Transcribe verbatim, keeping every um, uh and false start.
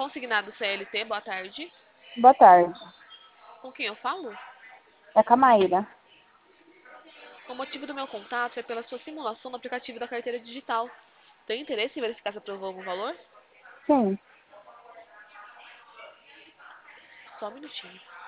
Consignado C L T, boa tarde. Boa tarde. Com quem eu falo? É com a Maíra. O motivo do meu contato é pela sua simulação no aplicativo da carteira digital. Tem interesse em verificar se aprovou algum valor? Sim. Só um minutinho.